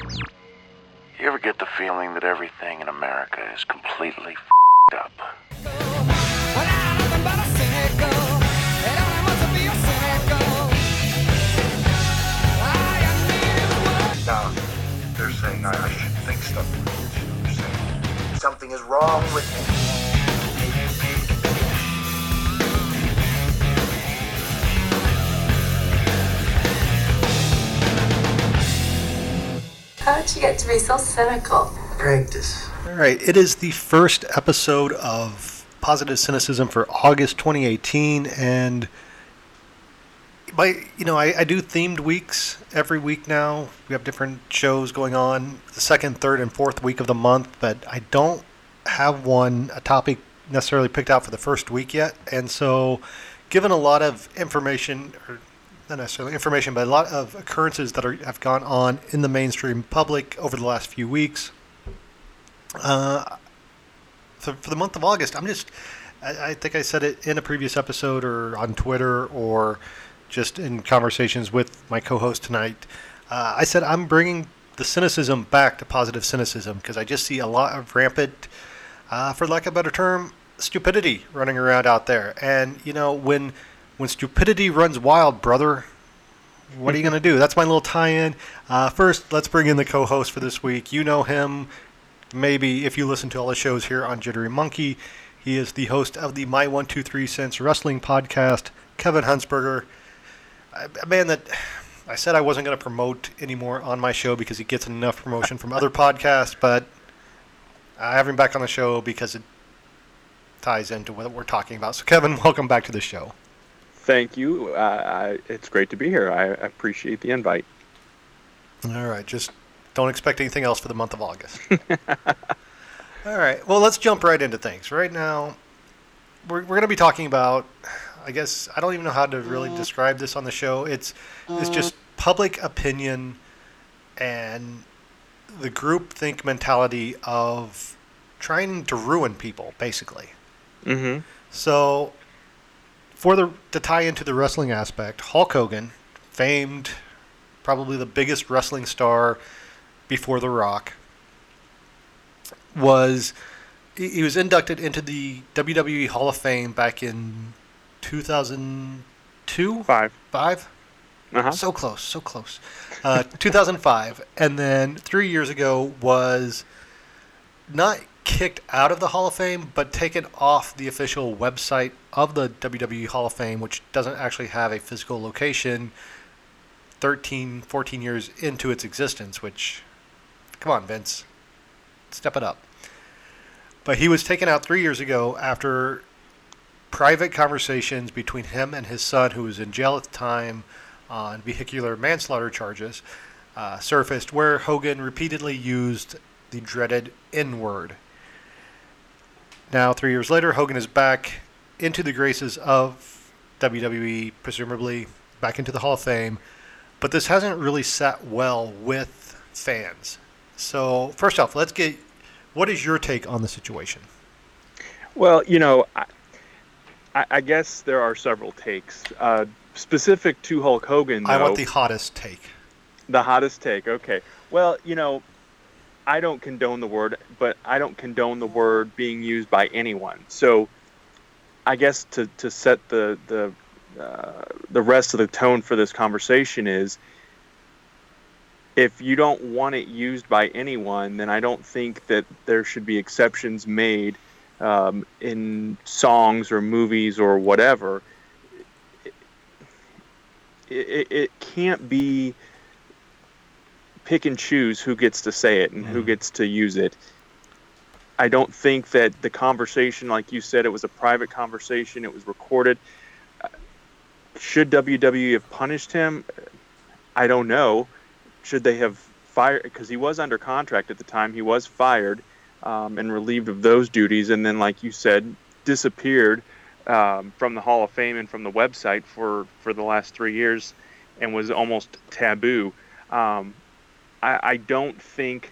You ever get the feeling that everything in America is completely up? Now, they're saying I shouldn't think stuff like this. They're saying something is wrong with me. How did you get to be so cynical? Practice. All right, it is the first episode of Positive Cynicism for August 2018, and I do themed weeks every week now. We have different shows going on the second, third, and fourth week of the month, but I don't have a topic necessarily picked out for the first week yet, and so given a lot of information, or not necessarily information, but a lot of occurrences that have gone on in the mainstream public over the last few weeks, for the month of August, I think I said it in a previous episode or on Twitter or just in conversations with my co-host tonight. I said I'm bringing the cynicism back to positive cynicism because I just see a lot of rampant, for lack of a better term, stupidity running around out there. And, when stupidity runs wild, brother, what are you going to do? That's my little tie-in. First, let's bring in the co-host for this week. You know him, maybe, if you listen to all the shows here on Jittery Monkey. He is the host of the My 123 Cents Wrestling Podcast, Kevin Huntsberger. A man that I said I wasn't going to promote anymore on my show because he gets enough promotion from other podcasts, but I have him back on the show because it ties into what we're talking about. So, Kevin, welcome back to the show. Thank you. It's great to be here. I appreciate the invite. All right. Just don't expect anything else for the month of August. All right. Well, let's jump right into things. Right now, we're going to be talking about, I guess, I don't even know how to really describe this on the show. It's just public opinion and the groupthink mentality of trying to ruin people, basically. Mm-hmm. So, to tie into the wrestling aspect, Hulk Hogan, famed, probably the biggest wrestling star before The Rock, was inducted into the WWE Hall of Fame back in 2002? Five. Uh-huh. So close. 2005. And then 3 years ago was not kicked out of the Hall of Fame, but taken off the official website of the WWE Hall of Fame, which doesn't actually have a physical location 14 years into its existence, which, come on, Vince, step it up. But he was taken out 3 years ago after private conversations between him and his son, who was in jail at the time on vehicular manslaughter charges, surfaced, where Hogan repeatedly used the dreaded N-word. Now, 3 years later, Hogan is back into the graces of WWE, presumably back into the Hall of Fame, but this hasn't really sat well with fans. So, first off, what is your take on the situation? Well, I guess there are several takes. Specific to Hulk Hogan, though, I want the hottest take. The hottest take, okay. Well, I don't condone the word, but I don't condone the word being used by anyone. So I guess to set the rest of the tone for this conversation is, if you don't want it used by anyone, then I don't think that there should be exceptions made in songs or movies or whatever. It can't be pick and choose who gets to say it and who gets to use it. I don't think that the conversation, like you said, it was a private conversation. It was recorded. Should WWE have punished him? I don't know. Should they have fired? Because he was under contract at the time. He was fired and relieved of those duties. And then, like you said, disappeared from the Hall of Fame and from the website for the last 3 years and was almost taboo. I don't think,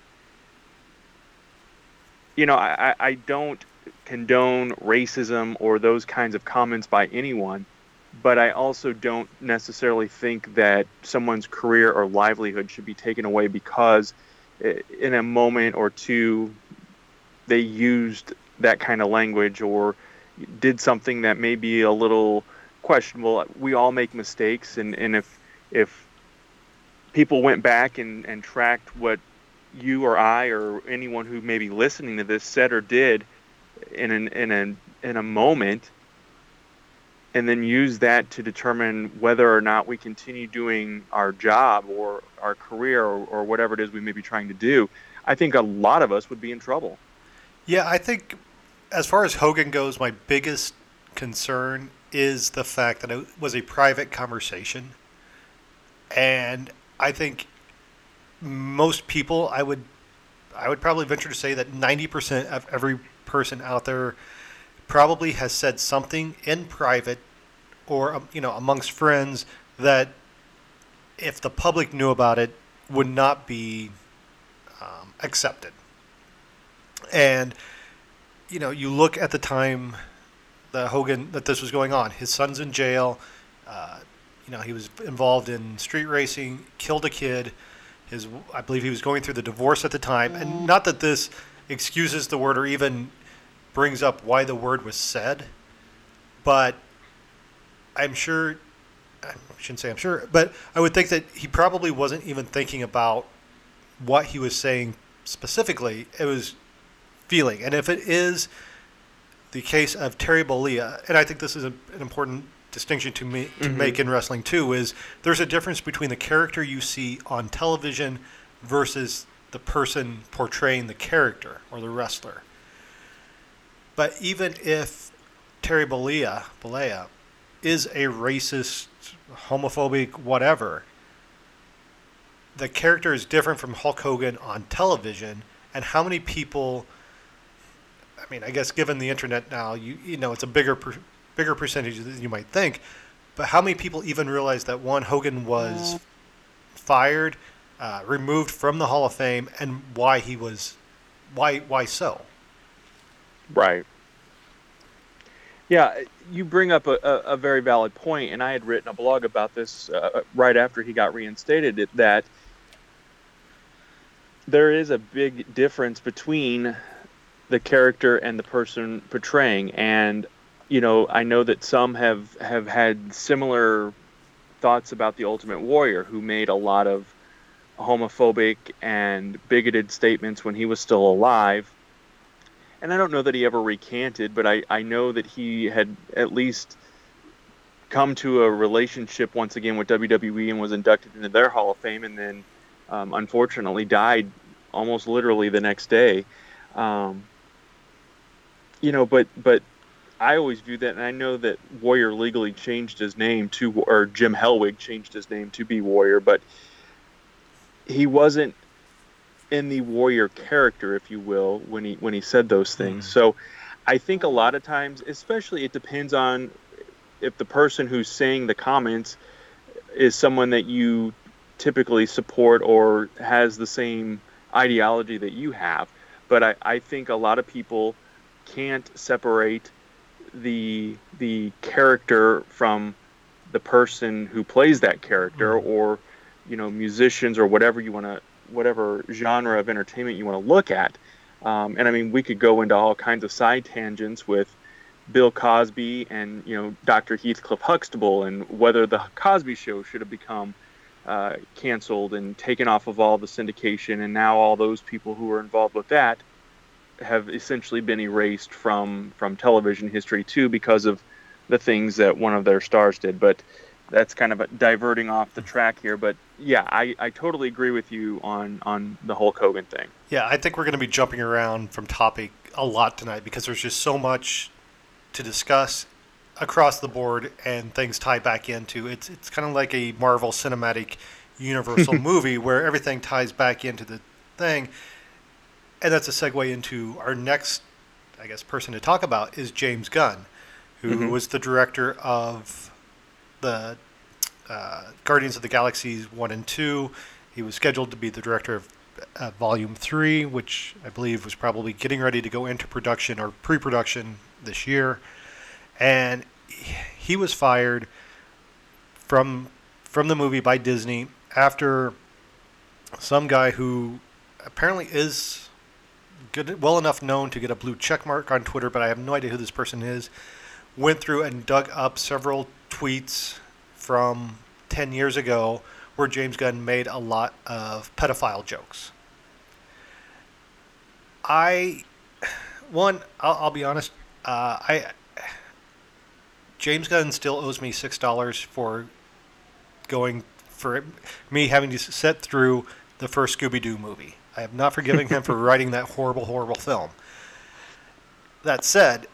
I don't condone racism or those kinds of comments by anyone, but I also don't necessarily think that someone's career or livelihood should be taken away because in a moment or two they used that kind of language or did something that may be a little questionable. We all make mistakes, and if people went back and tracked what you or I or anyone who may be listening to this said or did in a moment, and then use that to determine whether or not we continue doing our job or our career or whatever it is we may be trying to do, I think a lot of us would be in trouble. Yeah, I think as far as Hogan goes, my biggest concern is the fact that it was a private conversation. And I think most people, I would probably venture to say that 90% of every person out there probably has said something in private or amongst friends that if the public knew about it would not be accepted. And you look at the time that this was going on. His son's in jail. He was involved in street racing, killed a kid. I believe he was going through the divorce at the time. And not that this excuses the word or even brings up why the word was said, but I shouldn't say I'm sure, but I would think that he probably wasn't even thinking about what he was saying specifically. It was feeling. And if it is the case of Terry Bollea, and I think this is an important distinction to make in wrestling too, is there's a difference between the character you see on television versus the person portraying the character or the wrestler. But even if Terry Bollea is a racist, homophobic, whatever, the character is different from Hulk Hogan on television. And how many people, I mean, I guess given the internet now, it's a bigger percentage than you might think, but how many people even realize that Hogan was fired, removed from the Hall of Fame, and why so? Right. Yeah, you bring up a very valid point, and I had written a blog about this right after he got reinstated, that there is a big difference between the character and the person portraying. And, I know that some have had similar thoughts about the Ultimate Warrior, who made a lot of homophobic and bigoted statements when he was still alive. And I don't know that he ever recanted, but I know that he had at least come to a relationship once again with WWE and was inducted into their Hall of Fame, and then unfortunately died almost literally the next day. But I always view that, and I know that Warrior legally changed his name or Jim Hellwig changed his name to be Warrior, but he wasn't in the Warrior character, if you will, when he said those things. So I think a lot of times, especially, it depends on if the person who's saying the comments is someone that you typically support or has the same ideology that you have. But I think a lot of people can't separate the character from the person who plays that character, or musicians, or whatever genre of entertainment you want to look at. And I mean, we could go into all kinds of side tangents with Bill Cosby and Dr. Heathcliff Huxtable, and whether the Cosby Show should have become canceled and taken off of all the syndication, and now all those people who were involved with that have essentially been erased from television history too, because of the things that one of their stars did. But that's kind of diverting off the track here. But yeah, I totally agree with you on the Hulk Hogan thing. Yeah, I think we're going to be jumping around from topic a lot tonight, because there's just so much to discuss across the board, and things tie back into it's kind of like a Marvel Cinematic Universal movie where everything ties back into the thing. And that's a segue into our next, I guess, person to talk about is James Gunn, who was the director of the Guardians of the Galaxy 1 and 2. He was scheduled to be the director of Volume 3, which I believe was probably getting ready to go into production or pre-production this year. And he was fired from the movie by Disney after some guy who apparently is well enough known to get a blue check mark on Twitter, but I have no idea who this person is. Went through and dug up several tweets from 10 years ago where James Gunn made a lot of pedophile jokes. I'll be honest. James Gunn still owes me $6 for me having to sit through the first Scooby-Doo movie. I have not forgiven him for writing that horrible, horrible film. That said,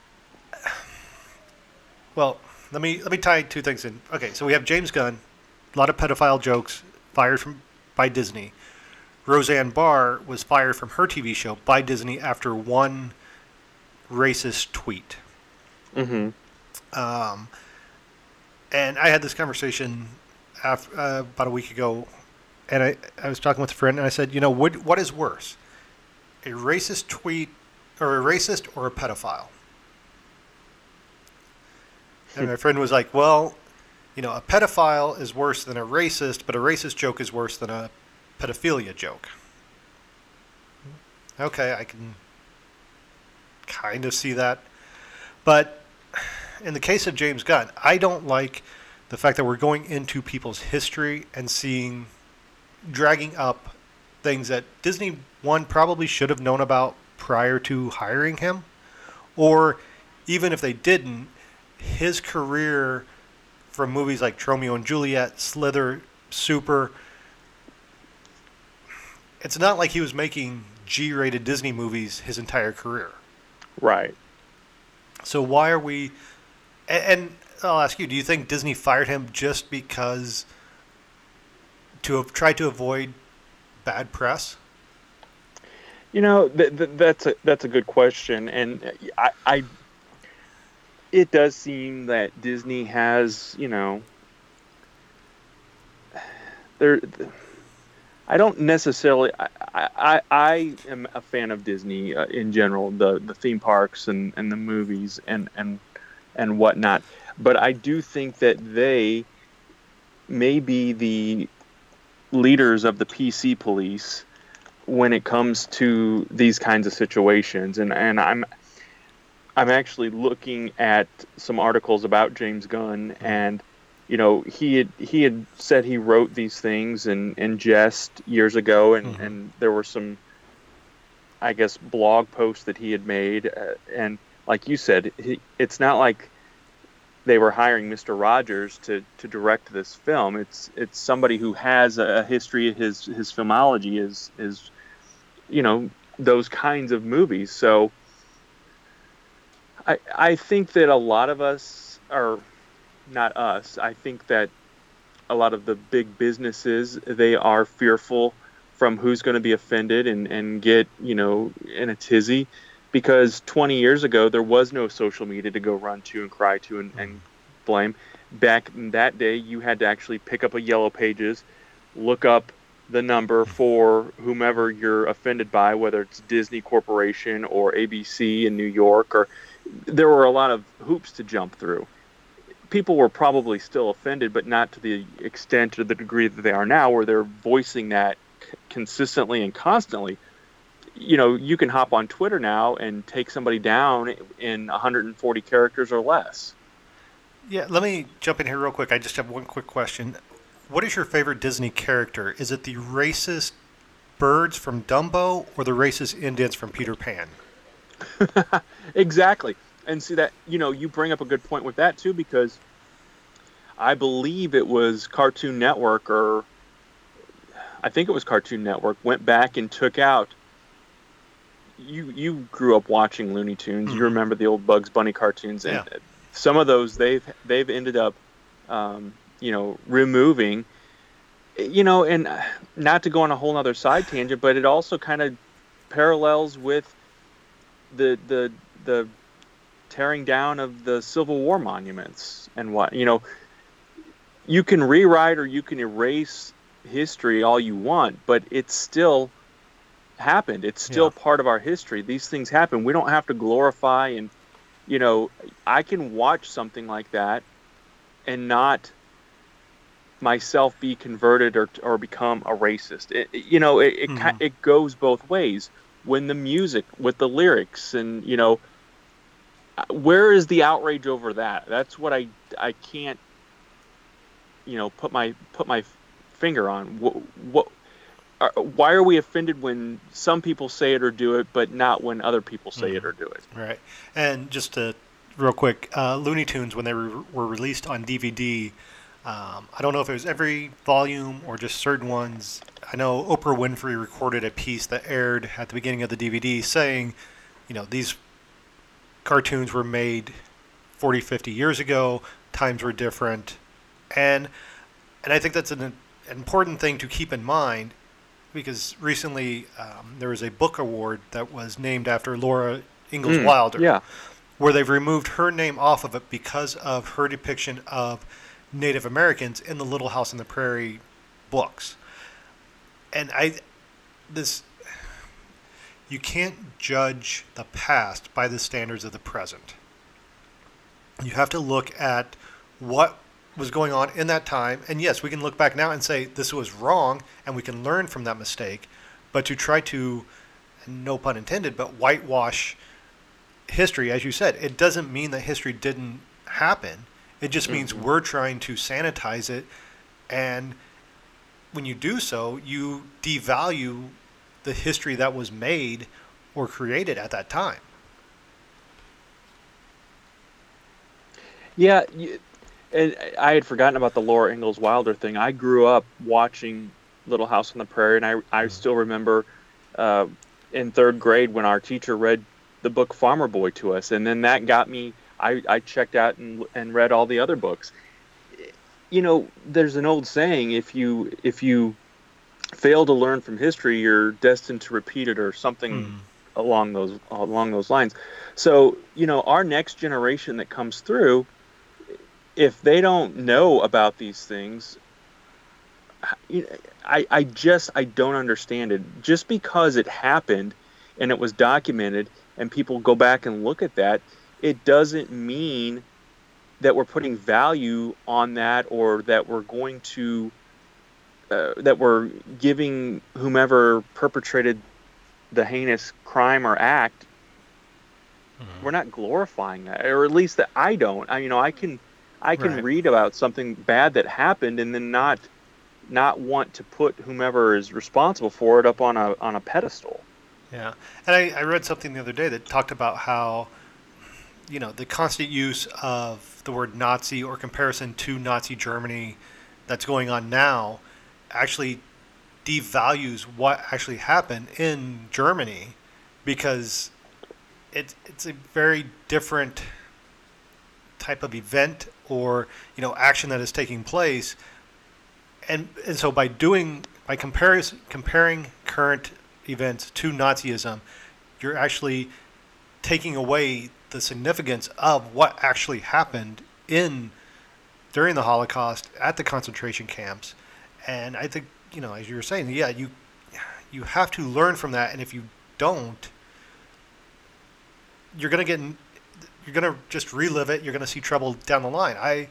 well, let me tie two things in. Okay, so we have James Gunn, a lot of pedophile jokes fired by Disney. Roseanne Barr was fired from her TV show by Disney after one racist tweet. Mm-hmm. And I had this conversation about a week ago, and I was talking with a friend, and I said, what is worse, a racist tweet, or a racist, or a pedophile? And my friend was like, well, a pedophile is worse than a racist, but a racist joke is worse than a pedophilia joke. Okay, I can kind of see that. But in the case of James Gunn, I don't like the fact that we're going into people's history and dragging up things that Disney, one, probably should have known about prior to hiring him, or even if they didn't, his career from movies like Romeo and Juliet, Slither, Super, it's not like he was making G-rated Disney movies his entire career. Right. So why are we... And I'll ask you, do you think Disney fired him just because to have tried to avoid bad press? That's a good question, and I it does seem that Disney has, I don't necessarily. I am a fan of Disney in general, the theme parks and the movies and whatnot. But I do think that they may be the leaders of the PC police when it comes to these kinds of situations. And I'm actually looking at some articles about James Gunn, and he had said he wrote these things in jest years ago, and there were some, I guess, blog posts that he had made, and like you said, it's not like they were hiring Mr. Rogers to direct this film. It's somebody who has a history. His filmology is those kinds of movies. So I think that a lot of us are not us. I think that a lot of the big businesses, they are fearful from who's going to be offended and get in a tizzy. Because 20 years ago, there was no social media to go run to and cry to and blame. Back in that day, you had to actually pick up a Yellow Pages, look up the number for whomever you're offended by, whether it's Disney Corporation or ABC in New York, or there were a lot of hoops to jump through. People were probably still offended, but not to the extent or the degree that they are now, where they're voicing that consistently and constantly. You can hop on Twitter now and take somebody down in 140 characters or less. Yeah, let me jump in here real quick. I just have one quick question. What is your favorite Disney character? Is it the racist birds from Dumbo or the racist Indians from Peter Pan? Exactly. And see that, you bring up a good point with that too, because I believe it was Cartoon Network, or I think it was Cartoon Network, went back and took out. You grew up watching Looney Tunes. You remember the old Bugs Bunny cartoons, and some of those they've ended up, removing. And not to go on a whole other side tangent, but it also kind of parallels with the tearing down of the Civil War monuments and what you can rewrite or you can erase history all you want, but it's still happened. It's still part of our history. These things happen. We don't have to glorify and I can watch something like that and not myself be converted or become a racist. It goes both ways. When the music with the lyrics, and where is the outrage over that? That's what I can't put my finger on. Why are we offended when some people say it or do it, but not when other people say it or do it? Right. And just to real quick, Looney Tunes, when they were released on DVD, I don't know if it was every volume or just certain ones. I know Oprah Winfrey recorded a piece that aired at the beginning of the DVD saying, these cartoons were made 40, 50 years ago, times were different. And I think that's an important thing to keep in mind, because recently there was a book award that was named after Laura Ingalls Wilder. Yeah. Where they've removed her name off of it because of her depiction of Native Americans in the Little House on the Prairie books. And you can't judge the past by the standards of the present. You have to look at what was going on in that time. And yes, we can look back now and say this was wrong and we can learn from that mistake. But to try to, no pun intended, but whitewash history, as you said, it doesn't mean that history didn't happen. It just means we're trying to sanitize it. And when you do so, you devalue the history that was made or created at that time. Yeah, and I had forgotten about the Laura Ingalls Wilder thing. I grew up watching Little House on the Prairie, and I still remember in third grade when our teacher read the book Farmer Boy to us, and then that got me. I checked out and read all the other books. There's an old saying: if you fail to learn from history, you're destined to repeat it, or something along those lines. So our next generation that comes through, if they don't know about these things, I don't understand it. Just because it happened and it was documented and people go back and look at that, it doesn't mean that we're putting value on that, or that we're going to that we're giving whomever perpetrated the heinous crime or act. We're not glorifying that, or at least that I don't. I can read about something bad that happened and then not want to put whomever is responsible for it up on a pedestal. Yeah. And I read something the other day that talked about how, the constant use of the word Nazi or comparison to Nazi Germany that's going on now actually devalues what actually happened in Germany, because it's a very different type of event or action that is taking place, and so by comparing current events to Nazism, you're actually taking away the significance of what actually happened during the Holocaust at the concentration camps. And I think as you were saying, you have to learn from that, and if you don't, you're gonna just relive it. You're gonna see trouble down the line.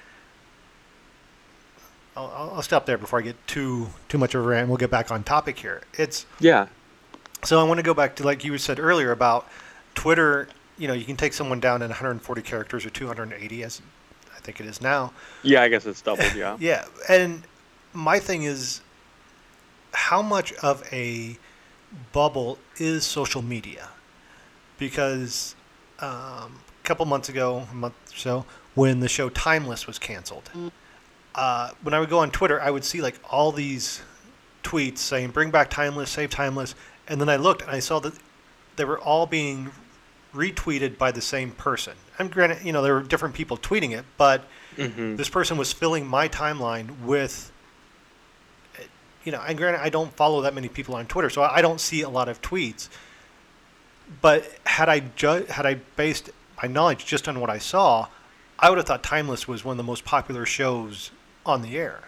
I'll stop there before I get too much of a rant. We'll get back on topic here. So I want to go back to, like you said earlier, about Twitter. You can take someone down in 140 characters or 280, as I think it is now. Yeah, I guess it's doubled. Yeah. Yeah, and my thing is, how much of a bubble is social media? Because a couple months ago, a month or so, when the show Timeless was canceled, when I would go on Twitter, I would see like all these tweets saying, bring back Timeless, save Timeless. And then I looked and I saw that they were all being retweeted by the same person. And granted, there were different people tweeting it, but this person was filling my timeline with, and granted, I don't follow that many people on Twitter, so I don't see a lot of tweets. But had I based my knowledge just on what I saw, I would have thought Timeless was one of the most popular shows on the air.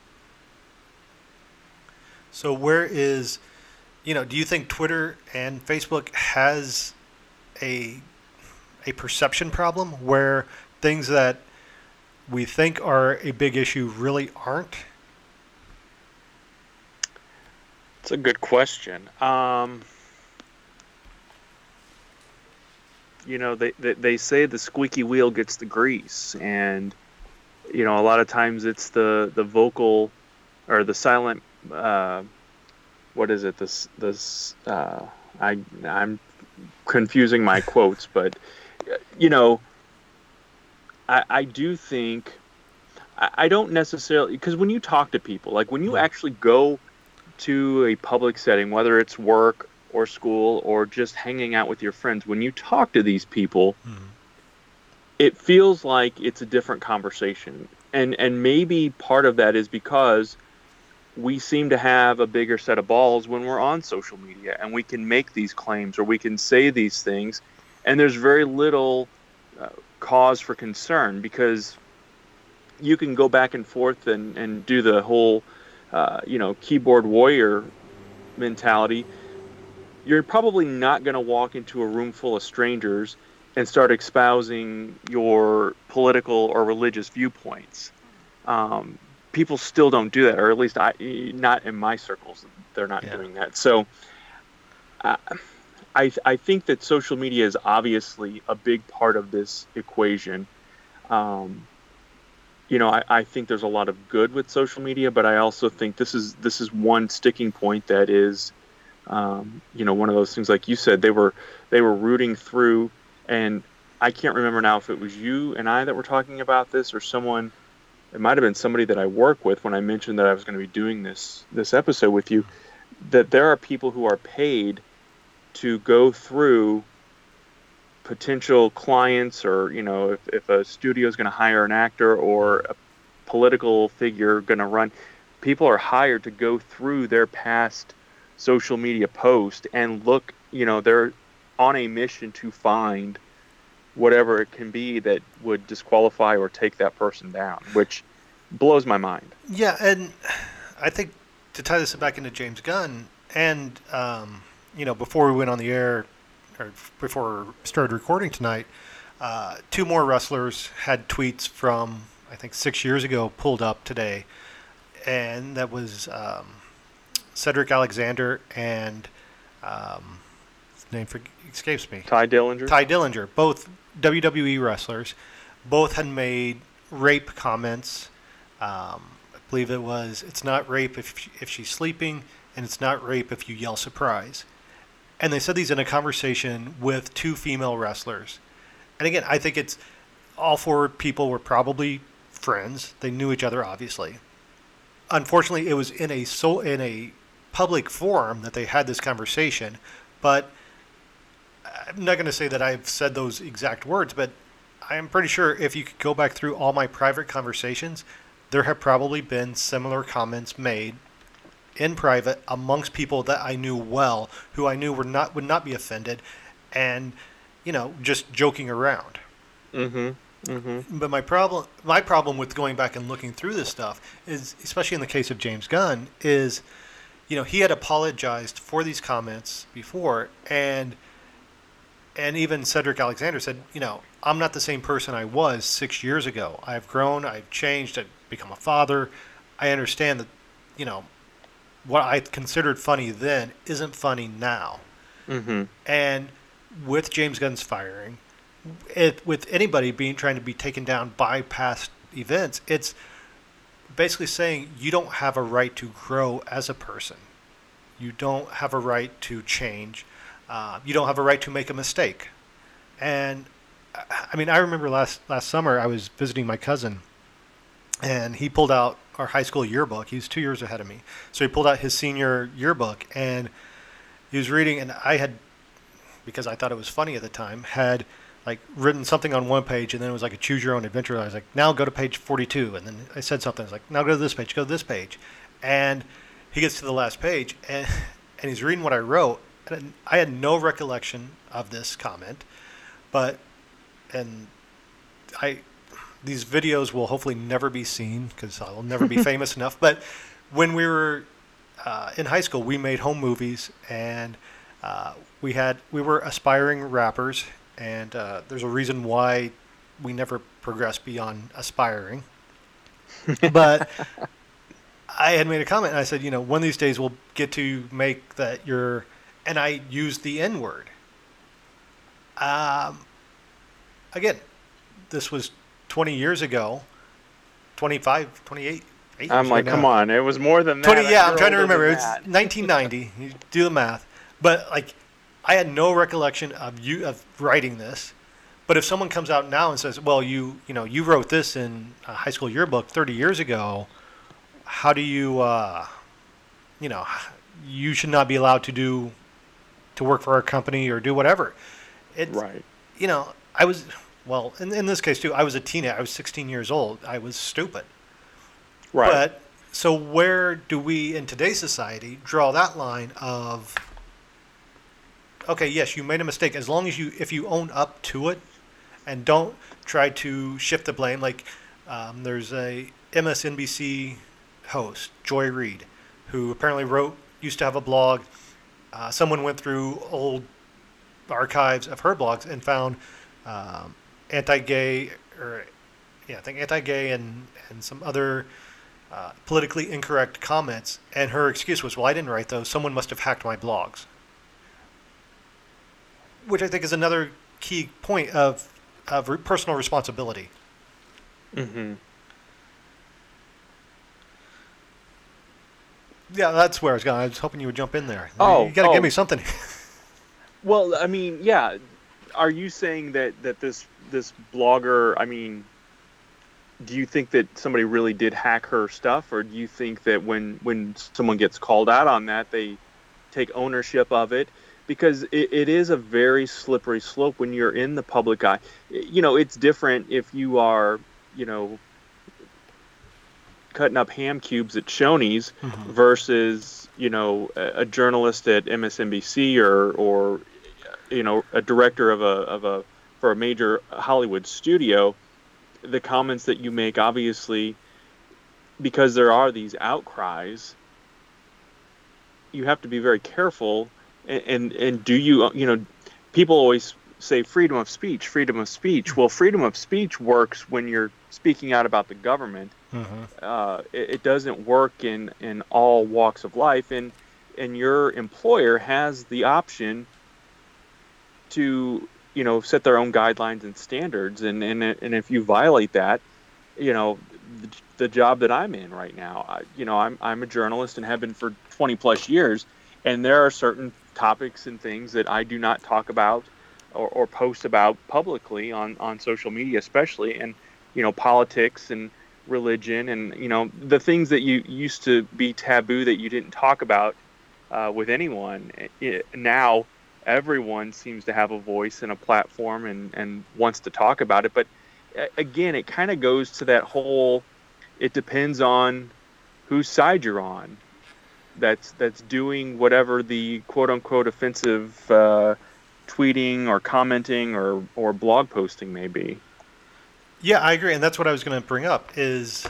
So where is, do you think Twitter and Facebook has a perception problem where things that we think are a big issue really aren't? It's a good question. They say the squeaky wheel gets the grease, and a lot of times it's the vocal or the silent. What is it? I'm confusing my quotes, but I do think I don't necessarily, because when you talk to people, like when you actually go to a public setting, whether it's work or school or just hanging out with your friends, when you talk to these people, it feels like it's a different conversation. And maybe part of that is because we seem to have a bigger set of balls when we're on social media, and we can make these claims or we can say these things, and there's very little cause for concern, because you can go back and forth and do the whole keyboard warrior mentality. You're probably not going to walk into a room full of strangers and start espousing your political or religious viewpoints. People still don't do that, or at least not in my circles. They're not doing that. So I think that social media is obviously a big part of this equation. I think there's a lot of good with social media, but I also think this is one sticking point that is, one of those things, like you said, they were rooting through, and I can't remember now if it was you and I that were talking about this, or someone. It might have been somebody that I work with when I mentioned that I was going to be doing this episode with you, that there are people who are paid to go through potential clients, or, if a studio is going to hire an actor or a political figure going to run, people are hired to go through their past social media post and look, they're on a mission to find whatever it can be that would disqualify or take that person down, which blows my mind. Yeah, and I think to tie this back into James Gunn, and before we went on the air, or before we started recording tonight, two more wrestlers had tweets from, I think, 6 years ago pulled up today, and that was Cedric Alexander and his name escapes me. Ty Dillinger. Ty Dillinger, both WWE wrestlers, both had made rape comments. I believe it was, it's not rape if she's sleeping, and it's not rape if you yell surprise. And they said these in a conversation with two female wrestlers. And again, I think it's all four people were probably friends. They knew each other, obviously. Unfortunately, it was in a public forum that they had this conversation. But I'm not going to say that I've said those exact words, but I am pretty sure if you could go back through all my private conversations, there have probably been similar comments made in private amongst people that I knew well, who I knew would not be offended, and just joking around. But my problem with going back and looking through this stuff is, especially in the case of James Gunn, is he had apologized for these comments before, and even Cedric Alexander said, I'm not the same person I was 6 years ago. I've grown, I've changed, I've become a father. I understand that, what I considered funny then isn't funny now. And with James Gunn's firing, with anybody trying to be taken down by past events, it's basically saying you don't have a right to grow as a person. You don't have a right to change. You don't have a right to make a mistake. And I mean, I remember last summer I was visiting my cousin, and he pulled out our high school yearbook. He's 2 years ahead of me. So he pulled out his senior yearbook, and he was reading, and I had, because I thought it was funny at the time, had like written something on one page, and then it was like a choose your own adventure. I was like, now go to page 42. And then I said something. I was like, now go to this page. And he gets to the last page, and he's reading what I wrote. And I had no recollection of this comment, these videos will hopefully never be seen because I will never be famous enough. But when we were in high school, we made home movies, and we were aspiring rappers, and there's a reason why we never progressed beyond aspiring. But I had made a comment, and I said, one of these days we'll get to make that and I used the N-word. Again, this was 20 years ago, 25, 28. I'm like, come on, it was more than that. 20, yeah, I'm trying to You're older remember. than It's that. 1990. You do the math. But, I had no recollection of writing this. But if someone comes out now and says, well, you wrote this in a high school yearbook 30 years ago, how do you, you should not be allowed to work for our company or do whatever. Right. I was, in this case too, I was a teenager. I was 16 years old. I was stupid. Right. But so where do we in today's society draw that line of, okay, yes, you made a mistake, as long as if you own up to it and don't try to shift the blame. There's a MSNBC host, Joy Reid, who apparently used to have a blog. Someone went through old archives of her blogs and found anti-gay, I think anti-gay and some other politically incorrect comments. And her excuse was, well, I didn't write those. Someone must have hacked my blogs. Which I think is another key point of personal responsibility. Mm-hmm. Yeah, that's where I was going. I was hoping you would jump in there. Oh, you got to give me something. Well, I mean, yeah. Are you saying that this blogger, do you think that somebody really did hack her stuff, or do you think that when someone gets called out on that, they take ownership of it? Because it is a very slippery slope when you're in the public eye. It's different if you are, cutting up ham cubes at Shoney's Mm-hmm. versus, a journalist at MSNBC or a director for a major Hollywood studio. The comments that you make, obviously, because there are these outcries, you have to be very careful. And do you, people always say freedom of speech. Well, freedom of speech works when you're speaking out about the government. Mm-hmm. It doesn't work in all walks of life. And your employer has the option to, set their own guidelines and standards. And if you violate that, the job that I'm in right now, I'm a journalist and have been for 20 plus years. And there are certain topics and things that I do not talk about or post about publicly on social media, especially, and politics and religion and the things that you used to be taboo that you didn't talk about with anyone. Now everyone seems to have a voice and a platform and wants to talk about it. But again, it kind of goes to that whole, it depends on whose side you're on. That's doing whatever the quote-unquote offensive tweeting or commenting or blog posting may be. Yeah, I agree, and that's what I was going to bring up is,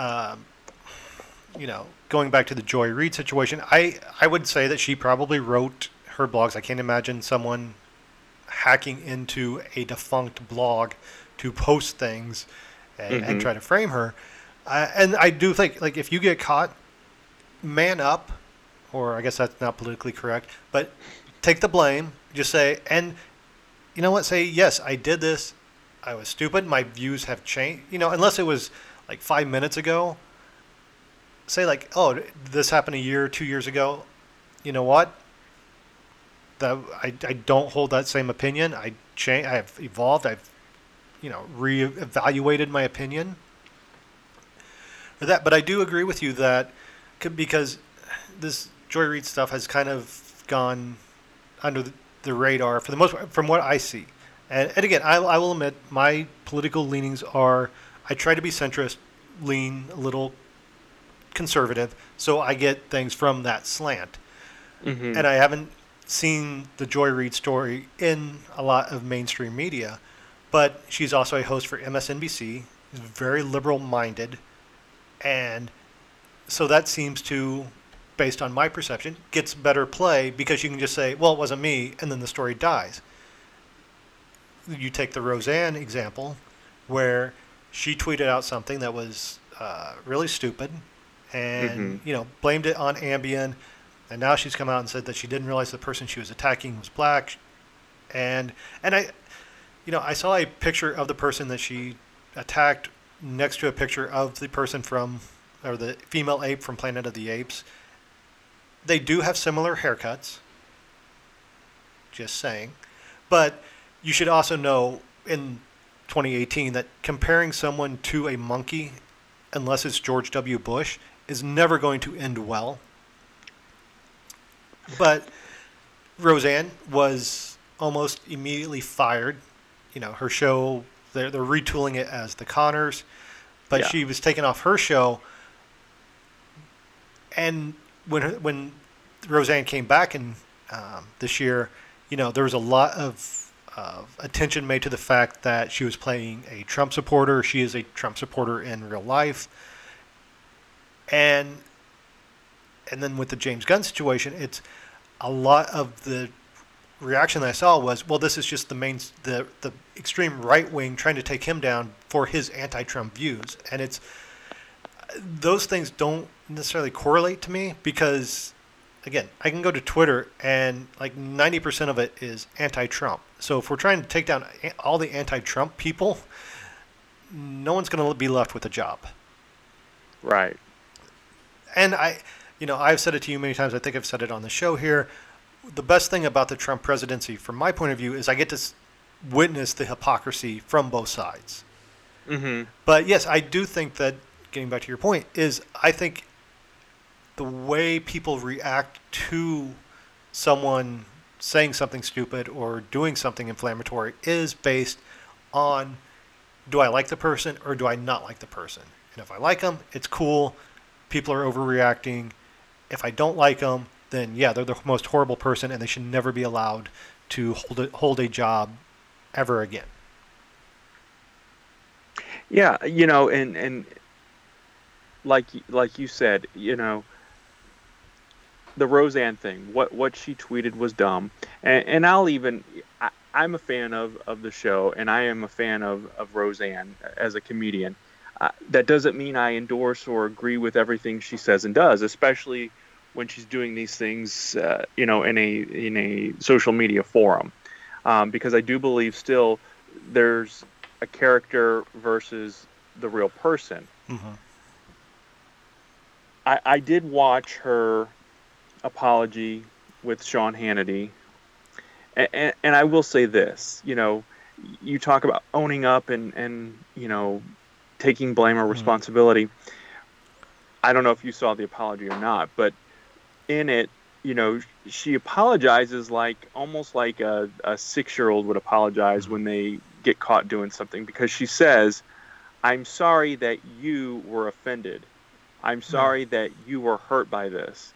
going back to the Joy Reid situation, I would say that she probably wrote her blogs. I can't imagine someone hacking into a defunct blog to post things and try to frame her. And I do think, if you get caught, man up, or I guess that's not politically correct, but take the blame. Just say, and you know what? Say, yes, I did this. I was stupid. My views have changed. Unless it was 5 minutes ago. Say oh, this happened a year, 2 years ago. You know what? I don't hold that same opinion. I have evolved. I've reevaluated my opinion. But I do agree with you that because this Joy Reid stuff has kind of gone under the radar for the most part, from what I see. And again, I will admit my political leanings are, I try to be centrist, lean a little conservative, so I get things from that slant. Mm-hmm. And I haven't seen the Joy Reid story in a lot of mainstream media, but she's also a host for MSNBC, very liberal-minded, and so that seems to, based on my perception, gets better play because you can just say, well, it wasn't me, and then the story dies. You take the Roseanne example, where she tweeted out something that was really stupid, and Mm-hmm. blamed it on Ambien, and now she's come out and said that she didn't realize the person she was attacking was black, and I saw a picture of the person that she attacked next to a picture of the person or the female ape from Planet of the Apes. They do have similar haircuts. Just saying. But you should also know in 2018 that comparing someone to a monkey, unless it's George W. Bush, is never going to end well. But Roseanne was almost immediately fired. Her show, they're retooling it as The Conners, but Yeah. she was taken off her show. And when Roseanne came back in this year, there was a lot of attention made to the fact that she was playing a Trump supporter. She is a Trump supporter in real life. And then with the James Gunn situation, it's a lot of the reaction that I saw was, well, this is just the extreme right wing trying to take him down for his anti-Trump views. And those things don't necessarily correlate to me because, again, I can go to Twitter and like 90% of it is anti-Trump. So if we're trying to take down all the anti-Trump people, no one's going to be left with a job. Right. And I've said it to you many times. I think I've said it on the show here. The best thing about the Trump presidency, from my point of view, is I get to witness the hypocrisy from both sides. Mm-hmm. But yes, I do think that, getting back to your point, is I think the way people react to someone saying something stupid or doing something inflammatory is based on, do I like the person or do I not like the person? And if I like them, it's cool. People are overreacting. If I don't like them, then yeah, they're the most horrible person and they should never be allowed to hold a job ever again. Yeah, and like you said, the Roseanne thing, what she tweeted was dumb, and I'm a fan of the show, and I am a fan of Roseanne as a comedian. That doesn't mean I endorse or agree with everything she says and does, especially when she's doing these things, in a social media forum, because I do believe still there's a character versus the real person. Mm-hmm. I did watch her apology with Sean Hannity, and I will say this, you talk about owning up and taking blame or responsibility. I don't know if you saw the apology or not, but in it, she apologizes almost like a 6-year-old would apologize when they get caught doing something, because she says, "I'm sorry that you were offended. I'm sorry that you were hurt by this."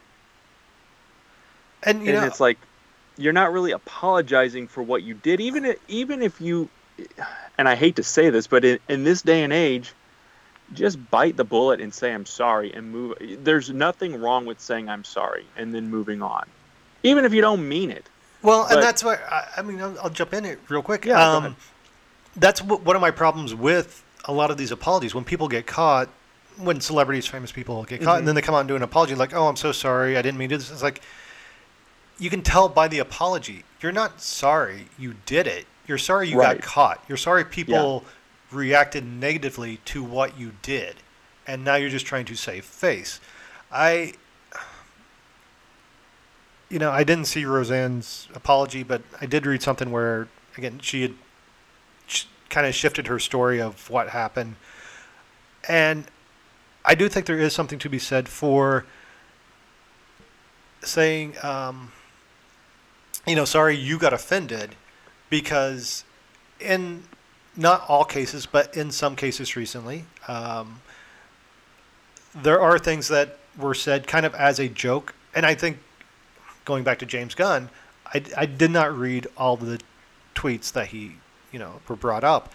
And it's like, you're not really apologizing for what you did, even if you, and I hate to say this, but in this day and age, just bite the bullet and say I'm sorry and move. There's nothing wrong with saying I'm sorry and then moving on, even if you don't mean it. Well, and that's why I'll jump in it real quick. Yeah, go ahead. That's one of my problems with a lot of these apologies. When people get caught, when celebrities, famous people get caught, and then they come out and do an apology like, "Oh, I'm so sorry, I didn't mean to." It's like, you can tell by the apology, you're not sorry you did it. You're sorry you got caught. You're sorry people reacted negatively to what you did, and now you're just trying to save face. I didn't see Roseanne's apology, but I did read something where, again, she had kind of shifted her story of what happened. And I do think there is something to be said for saying, sorry you got offended, because in not all cases, but in some cases recently, there are things that were said kind of as a joke. And I think, going back to James Gunn, I did not read all the tweets that he, were brought up.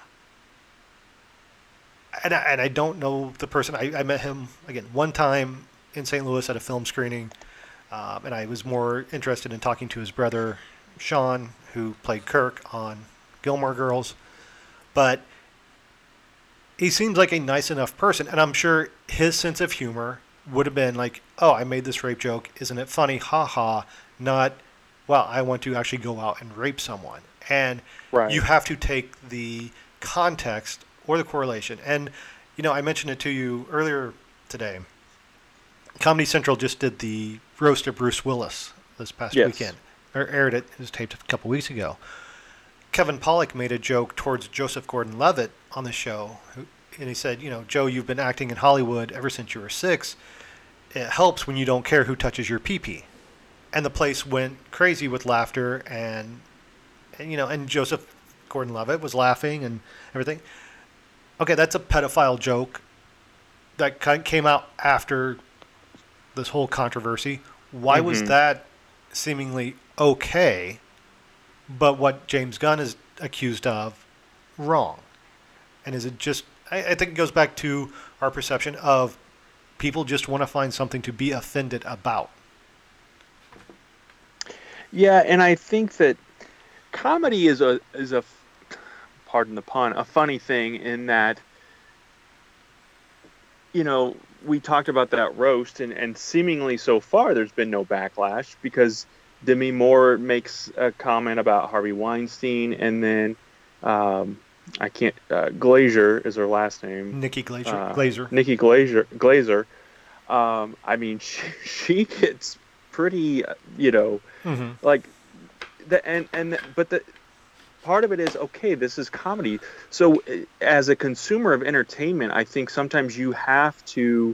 And I don't know the person. I met him, again, one time in St. Louis at a film screening, and I was more interested in talking to his brother, Sean, who played Kirk on Gilmore Girls. But he seems like a nice enough person, and I'm sure his sense of humor would have been like, "Oh, I made this rape joke. Isn't it funny? Ha ha." Not, "Well, I want to actually go out and rape someone." And Right. you have to take the context or the correlation. And I mentioned it to you earlier today. Comedy Central just did the roast of Bruce Willis this past Yes. weekend, or aired it. It was taped a couple weeks ago. Kevin Pollak made a joke towards Joseph Gordon-Levitt on the show, and he said, "Joe, you've been acting in Hollywood ever since you were 6. It helps when you don't care who touches your pee-pee." And the place went crazy with laughter, and Joseph Gordon-Levitt was laughing and everything. Okay, that's a pedophile joke that came out after this whole controversy. Why was that seemingly okay, but what James Gunn is accused of wrong? And is it just, I think it goes back to our perception of people just want to find something to be offended about. Yeah, and I think that comedy is a pardon the pun, a funny thing in that, we talked about that roast, and seemingly so far there's been no backlash because Demi Moore makes a comment about Harvey Weinstein, and then Glazer is her last name. Nikki Glazer. Nikki Glazer. I mean, she gets pretty, like but the part of it is, okay, this is comedy. So as a consumer of entertainment, I think sometimes you have to,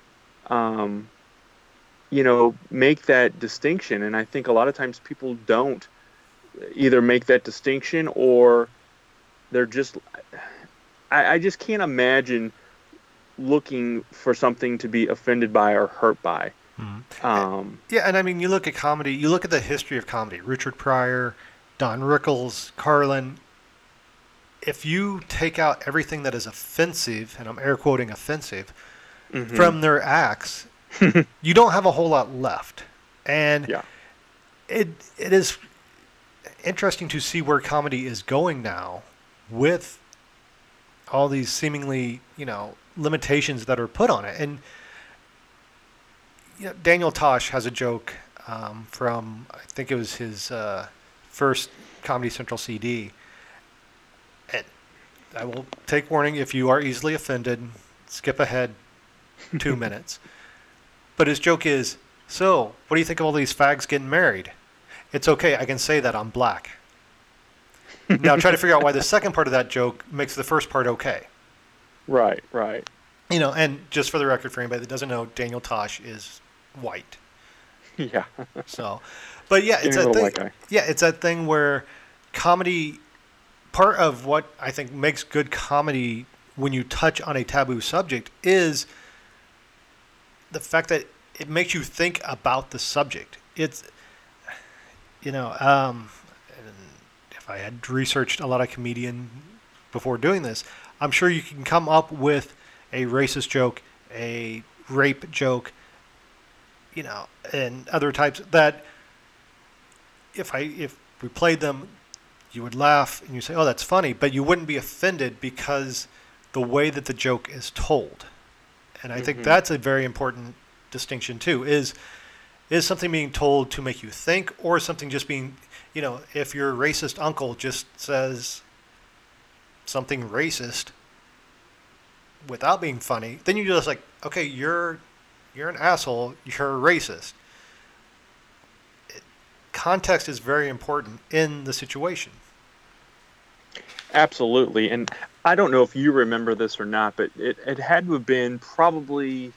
make that distinction. And I think a lot of times people don't either make that distinction, or they're just, I just can't imagine looking for something to be offended by or hurt by. Yeah, and I mean, you look at comedy, you look at the history of comedy, Richard Pryor, Don Rickles, Carlin. If you take out everything that is offensive, and I'm air quoting offensive, from their acts, you don't have a whole lot left. And it is interesting to see where comedy is going now with all these seemingly, limitations that are put on it. And Daniel Tosh has a joke from, I think it was his first Comedy Central CD. And I will take warning, if you are easily offended, skip ahead 2 minutes. But his joke is, "So, what do you think of all these fags getting married? It's okay, I can say that I'm black." Now try to figure out why the second part of that joke makes the first part okay. Right. And just for the record, for anybody that doesn't know, Daniel Tosh is white. Yeah. So, but yeah, it's that thing. Yeah, it's that thing where comedy, part of what I think makes good comedy when you touch on a taboo subject is the fact that it makes you think about the subject. It's, if I had researched a lot of comedian before doing this, I'm sure you can come up with a racist joke, a rape joke, and other types that if we played them, you would laugh and you say, "Oh, that's funny," but you wouldn't be offended because the way that the joke is told. And I think that's a very important distinction too. Is something being told to make you think, or something just being, if your racist uncle just says something racist without being funny, then you're just like, okay, you're an asshole, you're a racist. Context is very important in the situation. Absolutely. And I don't know if you remember this or not, but it had to have been probably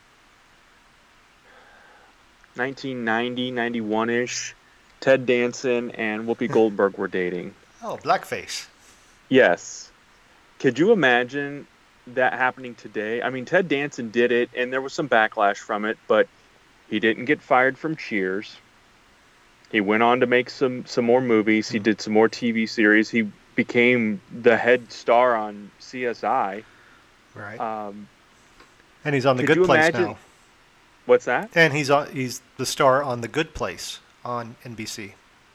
1990, 91-ish. Ted Danson and Whoopi Goldberg were dating. Oh, blackface. Yes. Could you imagine that happening today? I mean, Ted Danson did it, and there was some backlash from it, but he didn't get fired from Cheers. He went on to make some more movies. He did some more TV series. He became the head star on CSI. Right. And he's on The Could Good you Place imagine- now. What's that? And he's the star on The Good Place on NBC.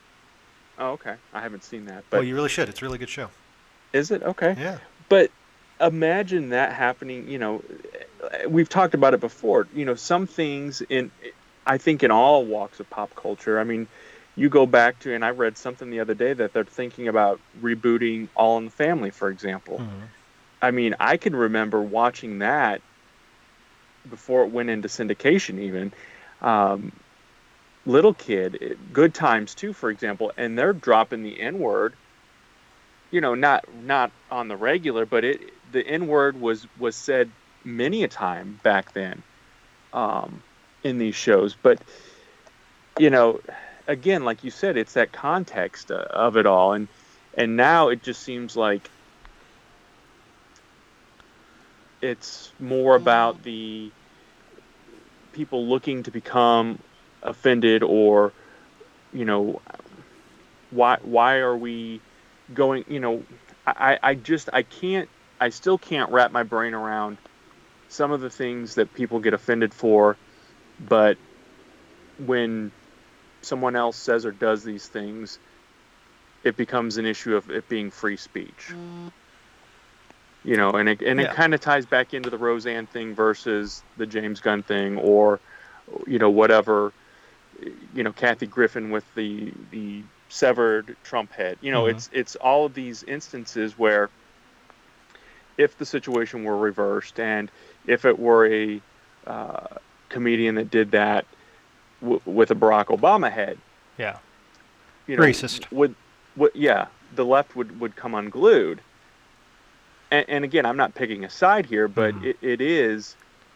Oh, okay. I haven't seen that. But Well, you really should. It's a really good show. is it? Okay. Yeah. But imagine that happening. We've talked about it before. Some things I think in all walks of pop culture. I mean, you go back to, and I read something the other day that they're thinking about rebooting All in the Family, for example. Mm-hmm. I mean, I can remember watching that before it went into syndication even. Little Kid, Good Times 2, for example, and they're dropping the N-word, not on the regular, but the N-word was said many a time back then in these shows. But, again, like you said, it's that context of it all. And now it just seems like it's more about the people looking to become offended, or why are we going, I still can't wrap my brain around some of the things that people get offended for, but when someone else says or does these things, it becomes an issue of it being free speech. It kind of ties back into the Roseanne thing versus the James Gunn thing, or whatever, Kathy Griffin with the severed Trump head. It's all of these instances where if the situation were reversed, and if it were a comedian that did that with a Barack Obama head, racist, would the left would come unglued. And again, I'm not picking a side here, but it is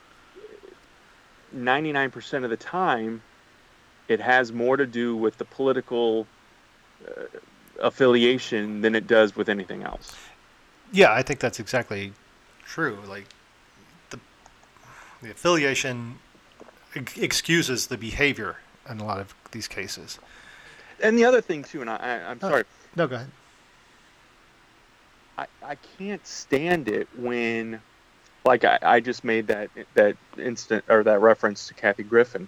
99% of the time, it has more to do with the political affiliation than it does with anything else. Yeah, I think that's exactly true. Like the affiliation excuses the behavior in a lot of these cases. And the other thing too, and I'm sorry. No, go ahead. I can't stand it when, like I just made that instant or that reference to Kathy Griffin.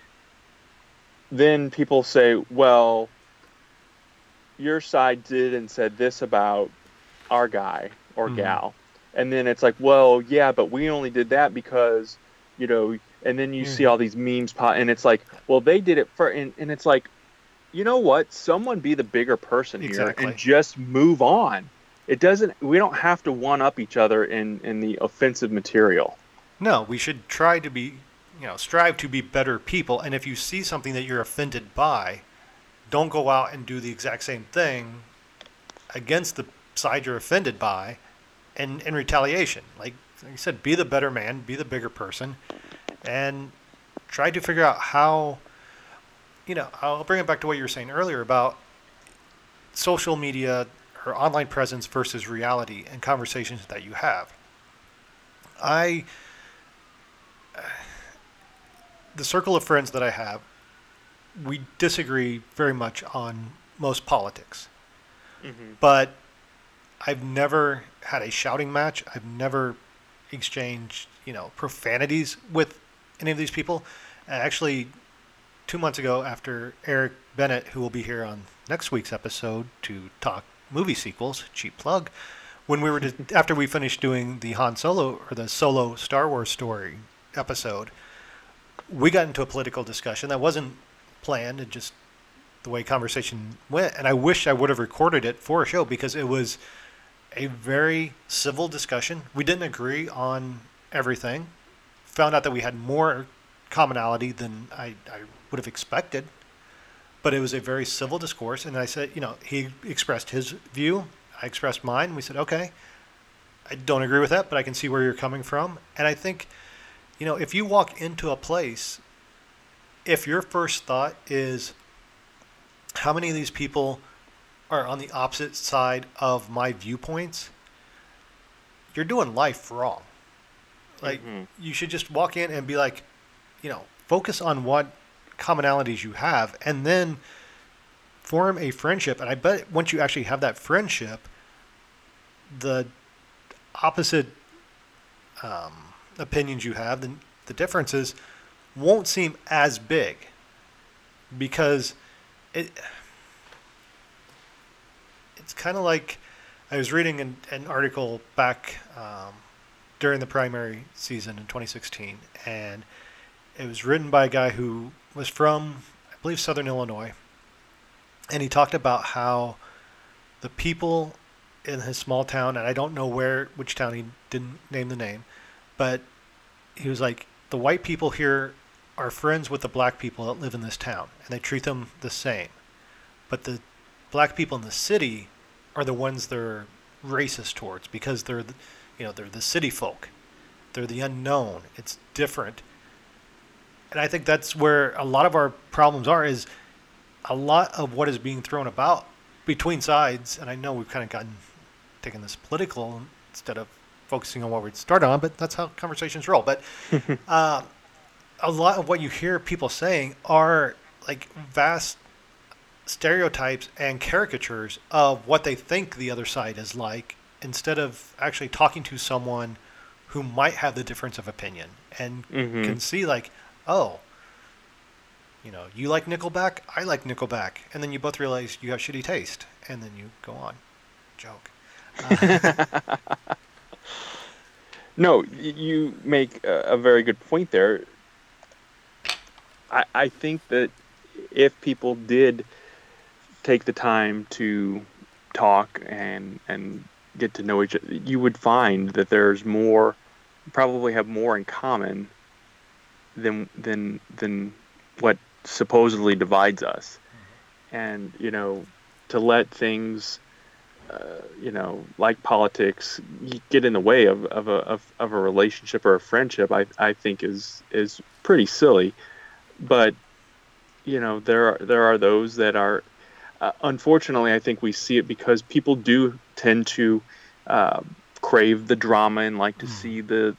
Then people say, well, your side did and said this about our guy or gal. And then it's like, well, yeah, but we only did that because, and then you see all these memes pop, and it's like, well, they did it for, and it's like, you know what? Someone be the bigger person here and just move on. We don't have to one up each other in the offensive material. No, we should try to be, strive to be better people. And if you see something that you're offended by, don't go out and do the exact same thing against the side you're offended by in retaliation. Like you said, be the better man, be the bigger person, and try to figure out how, I'll bring it back to what you were saying earlier about social media, her online presence versus reality and conversations that you have. The circle of friends that I have, we disagree very much on most politics. But I've never had a shouting match. I've never exchanged, profanities with any of these people. Actually, 2 months ago, after Eric Bennett, who will be here on next week's episode to talk movie sequels, cheap plug, when we were after we finished doing the Han Solo or the Solo Star Wars story episode, we got into a political discussion that wasn't planned, and just the way conversation went. And I wish I would have recorded it for a show, because it was a very civil discussion. We didn't agree on everything. Found out that we had more commonality than I would have expected. But it was a very civil discourse, and I said, he expressed his view, I expressed mine. We said, okay, I don't agree with that, but I can see where you're coming from. And I think, if you walk into a place, if your first thought is, how many of these people are on the opposite side of my viewpoints, you're doing life wrong. Like, you should just walk in and be like, focus on what commonalities you have, and then form a friendship. And I bet once you actually have that friendship, the opposite opinions you have, the differences won't seem as big, because it's kind of like, I was reading an article back during the primary season in 2016, and it was written by a guy who was from, I believe, Southern Illinois, and he talked about how the people in his small town, and I don't know which town, he didn't name the name, but he was like, the white people here are friends with the black people that live in this town, and they treat them the same. But the black people in the city are the ones they're racist towards because they're the city folk. They're the unknown. It's different. And I think that's where a lot of our problems are, is a lot of what is being thrown about between sides, and I know we've kind of taken this political instead of focusing on what we started on, but that's how conversations roll. But a lot of what you hear people saying are like vast stereotypes and caricatures of what they think the other side is like, instead of actually talking to someone who might have the difference of opinion and can see like, oh, you like Nickelback, I like Nickelback, and then you both realize you have shitty taste, and then you go on. Joke. No, you make a very good point there. I think that if people did take the time to talk and get to know each other, you would find that there's probably have more in common than what supposedly divides us. And to let things like politics get in the way of a relationship or a friendship, I think is pretty silly. But there are those that are unfortunately, I think we see it because people do tend to crave the drama and like to see the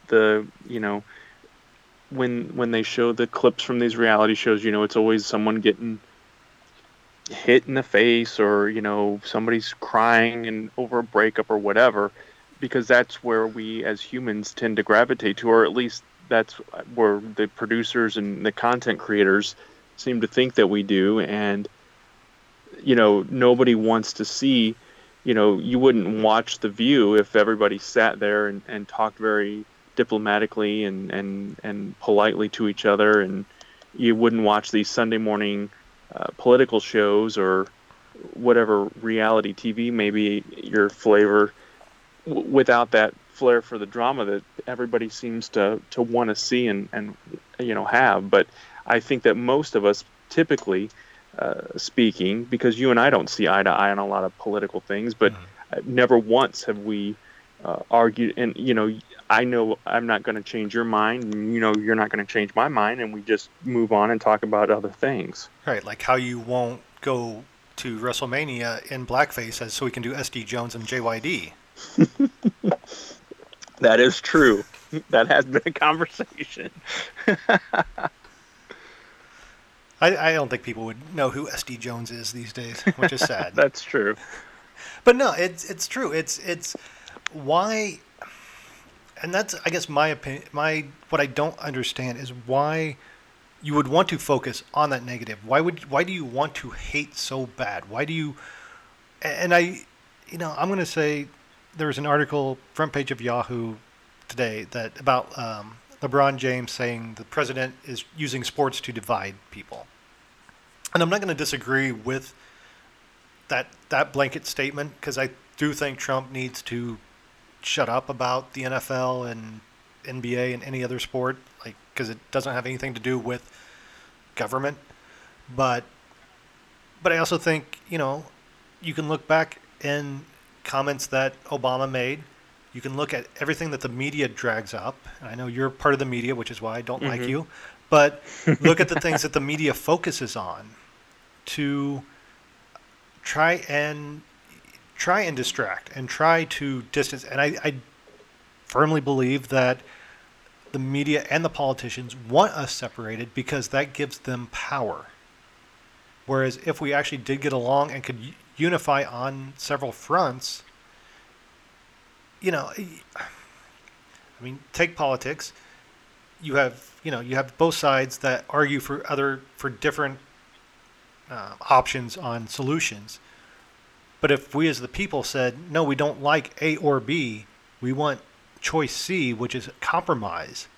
when they show the clips from these reality shows, it's always someone getting hit in the face, or somebody's crying and over a breakup or whatever, because that's where we as humans tend to gravitate to, or at least that's where the producers and the content creators seem to think that we do. And nobody wants to see, you wouldn't watch The View if everybody sat there and talked very diplomatically and politely to each other, and you wouldn't watch these Sunday morning political shows or whatever reality TV may be your flavor without that flair for the drama that everybody seems to want to see and have. But I think that most of us, typically speaking, because you and I don't see eye to eye on a lot of political things, but never once have we argued. And I know I'm not going to change your mind, and you're not going to change my mind, and we just move on and talk about other things. Right, like how you won't go to WrestleMania in blackface so we can do SD Jones and JYD. That is true. That has been a conversation. I don't think people would know who SD Jones is these days, which is sad. That's true. But no, it's true. It's why, and that's, I guess, my opinion. What I don't understand is why you would want to focus on that negative. Why do you want to hate so bad? Why do you? And I'm going to say there was an article, front page of Yahoo today, that about LeBron James saying the president is using sports to divide people. And I'm not going to disagree with that blanket statement, because I do think Trump needs to shut up about the NFL and NBA and any other sport, because it doesn't have anything to do with government. But I also think, you can look back in comments that Obama made. You can look at everything that the media drags up. And I know you're part of the media, which is why I don't like you. But look at the things that the media focuses on to try and distract and try to distance. And I firmly believe that the media and the politicians want us separated because that gives them power. Whereas if we actually did get along and could unify on several fronts, take politics. You have both sides that argue for different options on solutions. But if we as the people said, no, we don't like A or B, we want choice C, which is compromise,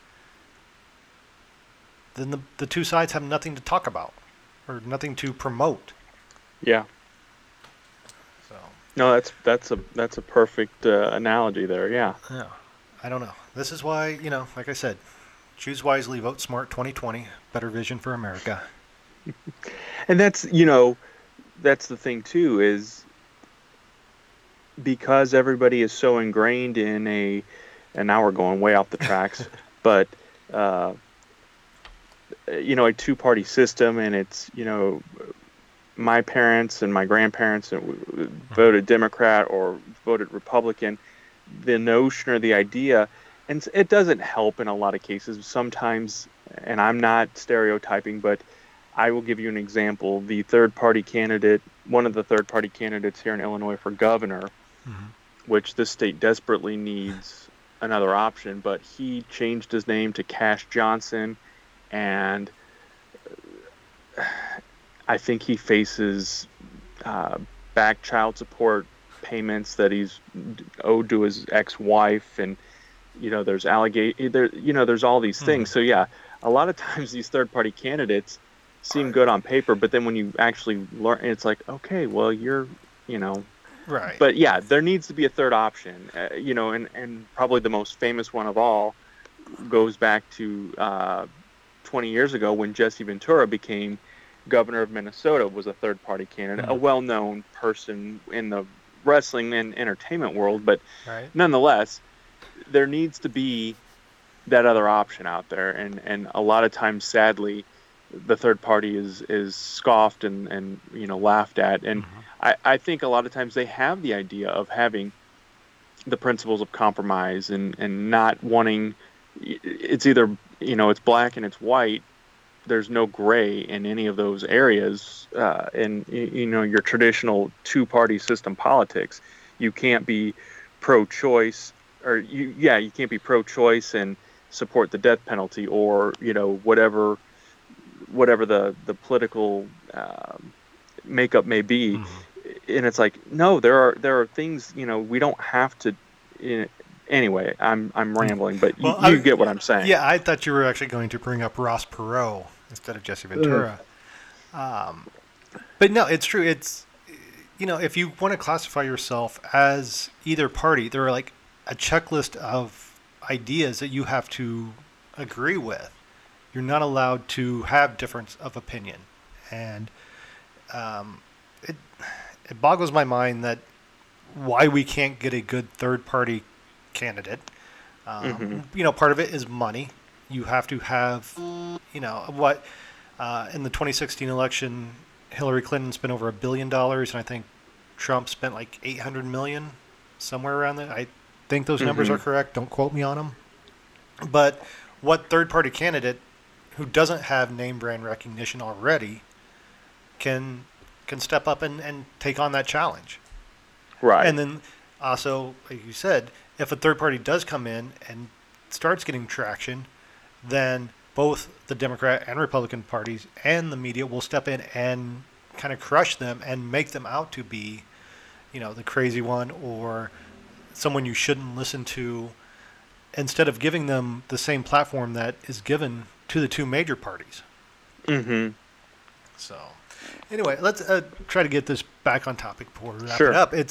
then the two sides have nothing to talk about or nothing to promote. Yeah. So No, that's a perfect analogy there. Yeah. yeah, I don't know. This is why, like I said, choose wisely, vote smart. 2020, better vision for America. And that's the thing too, is because everybody is so ingrained in and now we're going way off the tracks, but a two-party system, and it's my parents and my grandparents voted Democrat or voted Republican. The notion or the idea, and it doesn't help in a lot of cases sometimes, and I'm not stereotyping, but I will give you an example. One of the third-party candidates here in Illinois for governor, which this state desperately needs another option, but he changed his name to Cash Johnson, and I think he faces back child support payments that he's owed to his ex-wife, and there's there's all these things. So yeah, a lot of times these third-party candidates seem good on paper, but then when you actually learn, it's like, okay, well, you're right. But yeah, there needs to be a third option, and probably the most famous one of all goes back to 20 years ago when Jesse Ventura became governor of Minnesota, was a third-party candidate, a well-known person in the wrestling and entertainment world, but nonetheless, there needs to be that other option out there, and a lot of times, sadly, the third party is scoffed and laughed at, and I think a lot of times they have the idea of having the principles of compromise and not wanting, it's either it's black and it's white. There's no gray in any of those areas. In your traditional two-party system politics, you can't be pro-choice, or you can't be pro-choice and support the death penalty, or whatever the political makeup may be. And it's like, no, there are things we don't have to. Anyway, I'm rambling, but you get what I'm saying. Yeah, I thought you were actually going to bring up Ross Perot instead of Jesse Ventura. But no, it's true. It's if you want to classify yourself as either party, there are like a checklist of ideas that you have to agree with. You're not allowed to have difference of opinion, and it boggles my mind that why we can't get a good third-party candidate. Part of it is money. You have to have, what in the 2016 election, Hillary Clinton spent over $1 billion, and I think Trump spent like $800 million, somewhere around there. I think those numbers are correct. Don't quote me on them. But what third-party candidate who doesn't have name brand recognition already can step up and take on that challenge? Right. And then also, like you said, if a third party does come in and starts getting traction, then both the Democrat and Republican parties and the media will step in and kind of crush them and make them out to be, the crazy one or someone you shouldn't listen to, instead of giving them the same platform that is given to the two major parties. So, anyway, let's try to get this back on topic before we wrap it up. It's,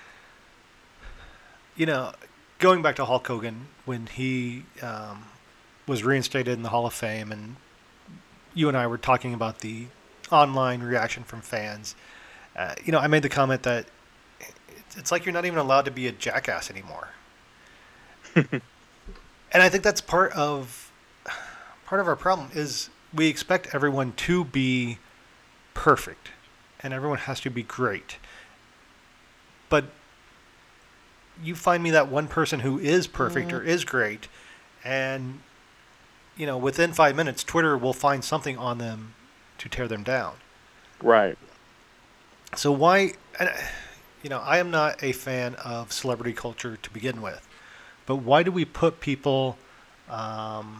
going back to Hulk Hogan when he was reinstated in the Hall of Fame, and you and I were talking about the online reaction from fans. I made the comment that it's like you're not even allowed to be a jackass anymore. And I think that's part of our problem is we expect everyone to be perfect, and everyone has to be great. But you find me that one person who is perfect or is great, and within 5 minutes, Twitter will find something on them to tear them down. Right. So why? I am not a fan of celebrity culture to begin with, but why do we put people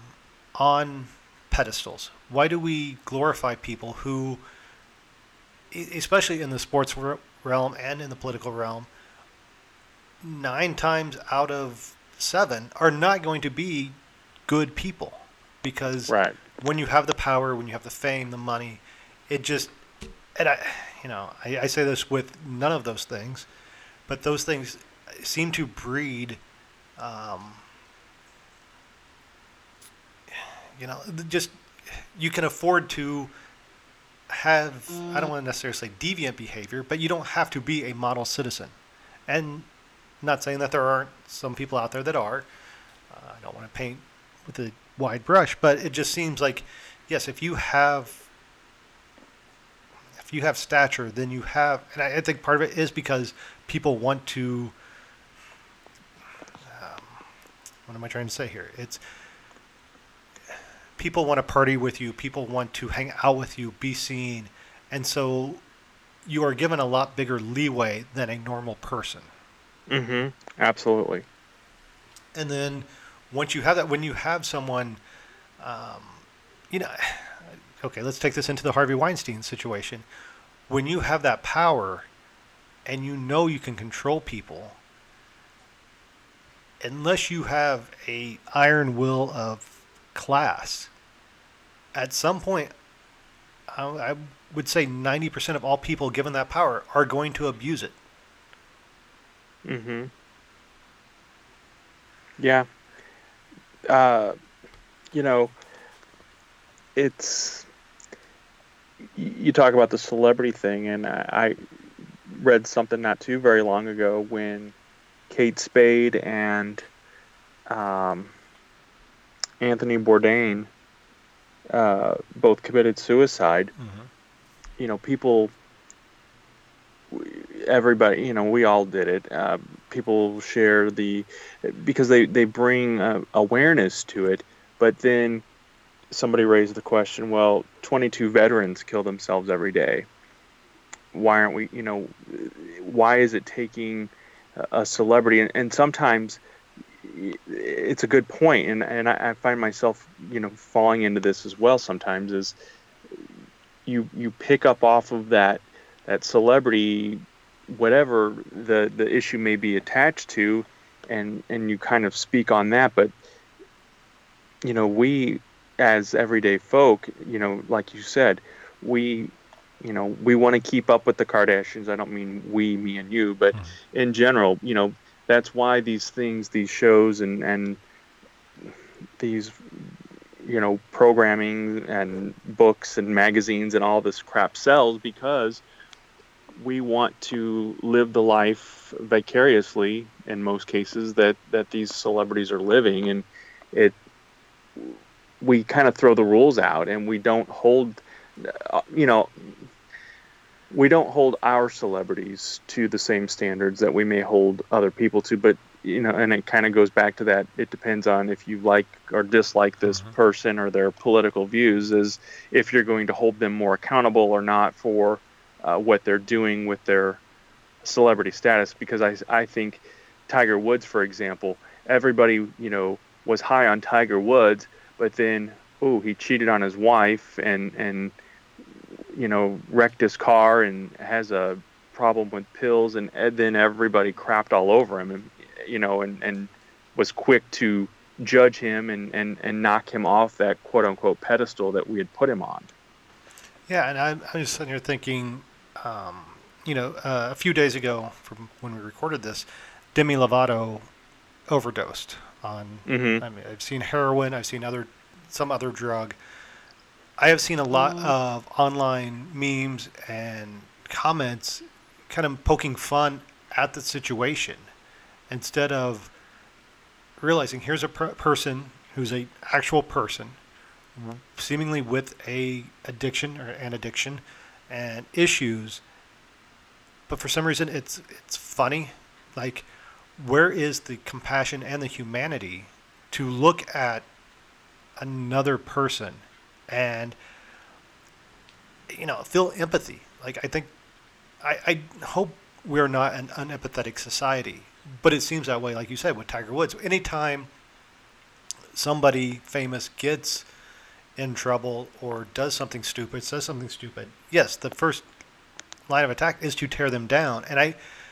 on pedestals? Why do we glorify people who especially in the sports realm and in the political realm, 9 times out of 7 are not going to be good people, because Right. when you have the power, when you have the fame, the money, it just, and I say this with none of those things, but those things seem to breed, just, you can afford to have, I don't want to necessarily say deviant behavior, but you don't have to be a model citizen. And not saying that there aren't some people out there that are. I don't want to paint with a wide brush, but it just seems like, yes, if you have stature, then you have, and I think part of it is because people want to, what am I trying to say here? It's, people want to party with you, people want to hang out with you, be seen, and so you are given a lot bigger leeway than a normal person. Mm-hmm. Absolutely. And then once you have that, when you have someone, okay, let's take this into the Harvey Weinstein situation. When you have that power and you know you can control people, unless you have a iron will of class, at some point, I would say 90% of all people given that power are going to abuse it. Mm-hmm. Yeah. It's, you talk about the celebrity thing, and I read something not too very long ago when Kate Spade and Anthony Bourdain both committed suicide. Mm-hmm. People, everybody, we all did it. People share because they bring awareness to it, but then somebody raised the question, well, 22 veterans kill themselves every day. Why aren't we, why is it taking a celebrity? And sometimes it's a good point, and I find myself, falling into this as well sometimes, is you pick up off of that celebrity, whatever the issue may be attached to, and you kind of speak on that. But we as everyday folk, like you said, we want to keep up with the Kardashians. I don't mean me and you, but in general, that's why these things, these shows and these programming and books and magazines and all this crap sells, because we want to live the life vicariously in most cases that these celebrities are living, and we kind of throw the rules out, and we don't hold our celebrities to the same standards that we may hold other people to. But and it kind of goes back to that, it depends on if you like or dislike this person or their political views, as if you're going to hold them more accountable or not for what they're doing with their celebrity status. Because I think Tiger Woods, for example, everybody was high on Tiger Woods, but then he cheated on his wife and wrecked his car and has a problem with pills, and then everybody crapped all over him, and was quick to judge him and knock him off that quote unquote pedestal that we had put him on. Yeah, and I'm just sitting here thinking, a few days ago from when we recorded this, Demi Lovato overdosed on, Mm-hmm. I mean, I've seen heroin, I've seen some other drug. I have seen a lot of online memes and comments kind of poking fun at the situation, instead of realizing here's a person who's an actual person, seemingly with an addiction and issues, but for some reason it's funny. Like, where is the compassion and the humanity to look at another person and feel empathy? Like, I hope we're not an unempathetic society, but it seems that way, like you said, with Tiger Woods. Anytime somebody famous gets in trouble or does something stupid, says something stupid, yes, the first line of attack is to tear them down. And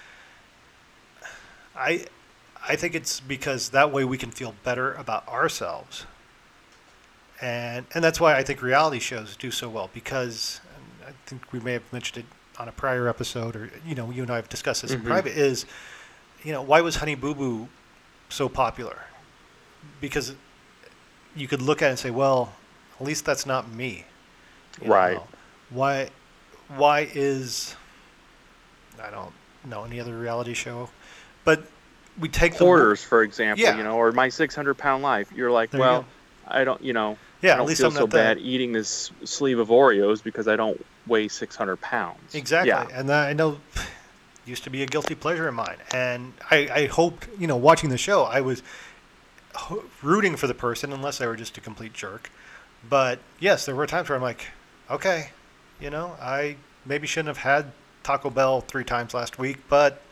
I think it's because that way we can feel better about ourselves. And that's why I think reality shows do so well, because I think we may have mentioned it on a prior episode, or, you and I have discussed this in private, is, why was Honey Boo Boo so popular? Because you could look at it and say, well, at least that's not me. Right. Why is, I don't know any other reality show, but we take Hoarders, for example, Yeah. Or My 600-Pound Life. You're like, There you well, go. I don't, Yeah, I at don't least feel I'm so not that. bad eating this sleeve of Oreos because I don't weigh 600 pounds. Exactly. Yeah. And I know used to be a guilty pleasure of mine. And I hoped, watching the show, I was rooting for the person, unless they were just a complete jerk. But yes, there were times where I'm like, okay, I maybe shouldn't have had Taco Bell 3 times last week, but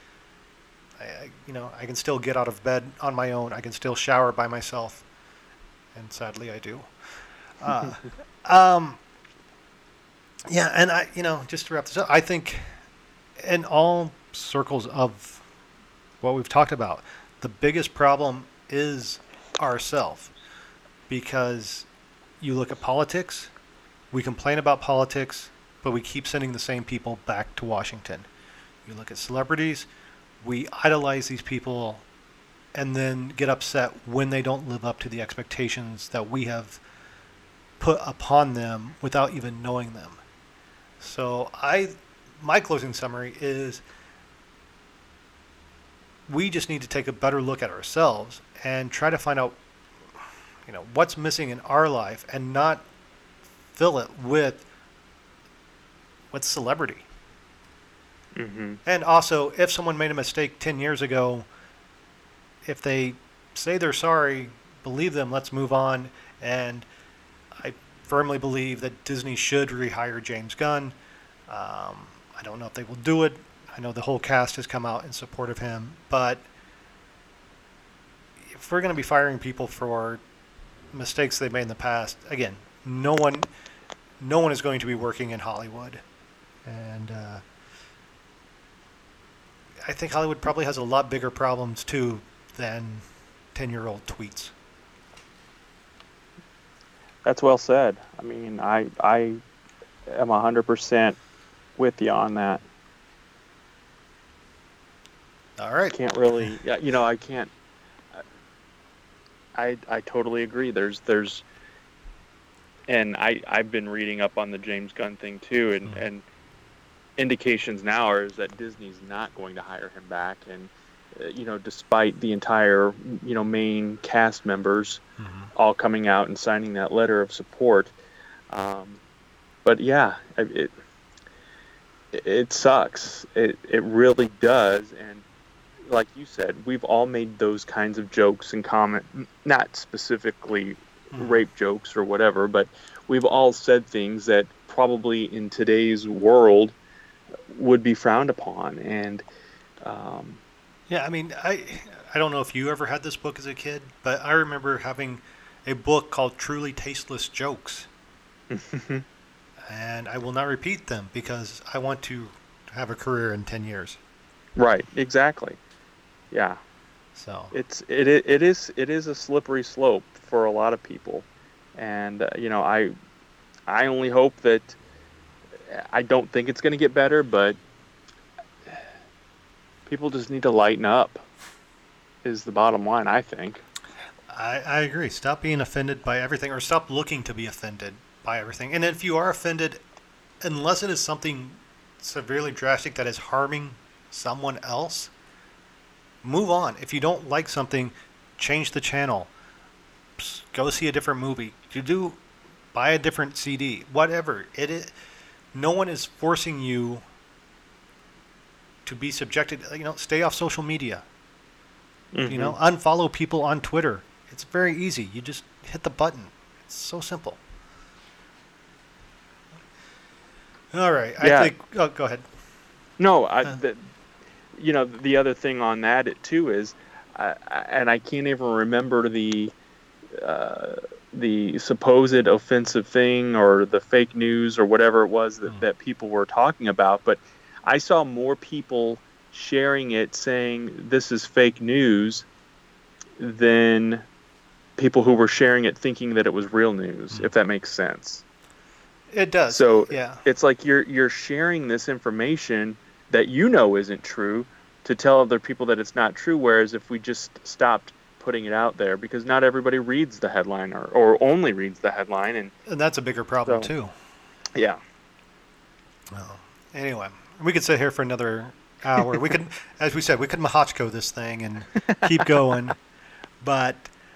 I can still get out of bed on my own. I can still shower by myself. And sadly I do. Yeah, and I, just to wrap this up, I think in all circles of what we've talked about, the biggest problem is ourself. Because you look at politics, we complain about politics, but we keep sending the same people back to Washington. You look at celebrities, we idolize these people and then get upset when they don't live up to the expectations that we have put upon them without even knowing them. So my closing summary is we just need to take a better look at ourselves and try to find out, what's missing in our life and not fill it with celebrity. Mm-hmm. And also, if someone made a mistake 10 years ago, if they say they're sorry, believe them, let's move on. And I firmly believe that Disney should rehire James Gunn. I don't know if they will do it. I know the whole cast has come out in support of him. But if we're going to be firing people for mistakes they made in the past, again, no one is going to be working in Hollywood. And I think Hollywood probably has a lot bigger problems, too, than 10-year-old tweets. That's well said. I mean, I am 100% with you on that. All right. Can't really, I can't. I totally agree. There's, and I've been reading up on the James Gunn thing too, and indications now is that Disney's not going to hire him back, and despite the entire main cast members all coming out and signing that letter of support. But yeah, it sucks. It really does. And like you said, we've all made those kinds of jokes and comment, not specifically rape jokes or whatever, but we've all said things that probably in today's world would be frowned upon. And yeah, I mean, I don't know if you ever had this book as a kid, but I remember having a book called Truly Tasteless Jokes. And I will not repeat them because I want to have a career in 10 years. Right, exactly. Yeah. So it is a slippery slope for a lot of people. And I only hope that, I don't think it's going to get better, but people just need to lighten up is the bottom line, I think. I agree. Stop being offended by everything, or stop looking to be offended by everything. And if you are offended, unless it is something severely drastic that is harming someone else, move on. If you don't like something, change the channel. Go see a different movie. Buy a different CD. Whatever. No one is forcing you to be subjected. Stay off social media. Unfollow people on Twitter. It's very easy. You just hit the button. It's so simple. All right. Yeah. I think. Oh, go ahead. No, the other thing on that too is, and I can't even remember the the supposed offensive thing or the fake news or whatever it was that people were talking about. But I saw more people sharing it saying this is fake news than people who were sharing it thinking that it was real news, if that makes sense. It does. So yeah, it's like you're sharing this information that you know isn't true to tell other people that it's not true, whereas if we just stopped putting it out there, because not everybody reads the headline or only reads the headline, and that's a bigger problem too. Yeah. Well, anyway, we could sit here for another hour. We could, as we said, we could Mahachko this thing and keep going. But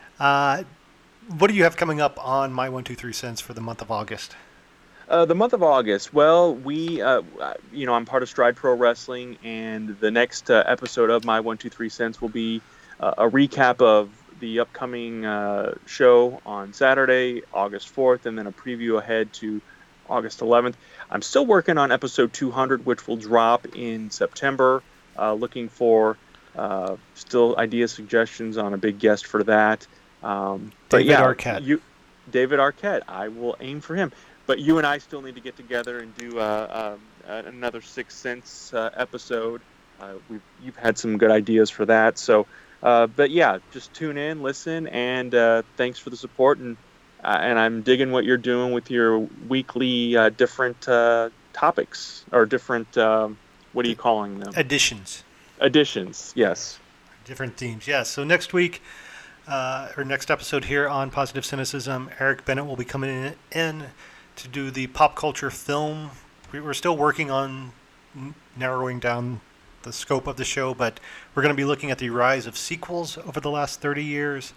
what do you have coming up on My 123 Cents for the month of August? The month of August, well, we, I'm part of Stride Pro Wrestling, and the next episode of My 123 Cents will be a recap of the upcoming show on Saturday, August 4th, and then a preview ahead to August 11th. I'm still working on episode 200, which will drop in September. Looking for still idea suggestions on a big guest for that. David Arquette. David Arquette. I will aim for him. But you and I still need to get together and do another Sixth Sense episode. You've had some good ideas for that. So, but yeah, just tune in, listen, and thanks for the support. And I'm digging what you're doing with your weekly different topics or different. What are you calling them? Additions. Additions. Yes. Different themes. Yes. So next week, or next episode here on Positive Cynicism, Eric Bennett will be coming in to do the pop culture film. We're still working on narrowing down the scope of the show, but we're going to be looking at the rise of sequels over the last 30 years.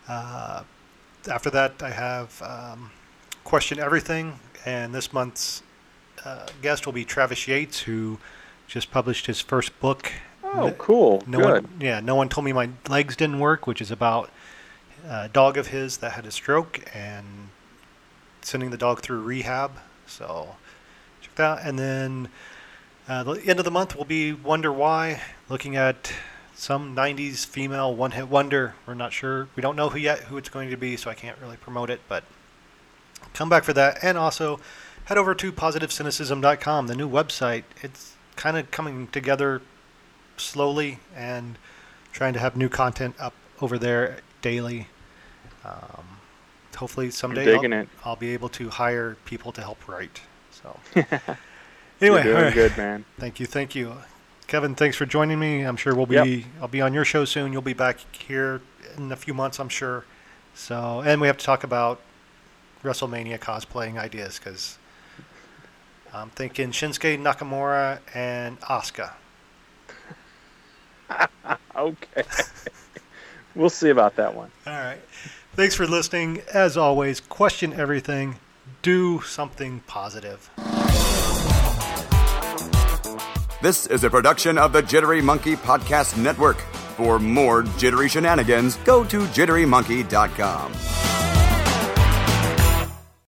After that, I have Question Everything, and this month's guest will be Travis Yates, who just published his first book. Oh, cool. Good. No one told me my legs didn't work, which is about a dog of his that had a stroke and sending the dog through rehab. So check that out. And then the end of the month will be Wonder Why, looking at some 90s female one-hit wonder. We're not sure. We don't know who it's going to be, so I can't really promote it, but come back for that. And also head over to positivecynicism.com, the new website. It's kind of coming together slowly and trying to have new content up over there daily. Hopefully someday I'll be able to hire people to help write. So anyway, you're doing good, man. Thank you, Kevin. Thanks for joining me. I'm sure I'll be on your show soon. You'll be back here in a few months, I'm sure. So, and we have to talk about WrestleMania cosplaying ideas, because I'm thinking Shinsuke Nakamura and Asuka. Okay. We'll see about that one. All right. Thanks for listening. As always, question everything. Do something positive. This is a production of the Jittery Monkey Podcast Network. For more jittery shenanigans, go to jitterymonkey.com.